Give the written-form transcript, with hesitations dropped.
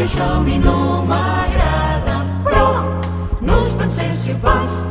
això a mi no m'agrada, però no us penseu si passa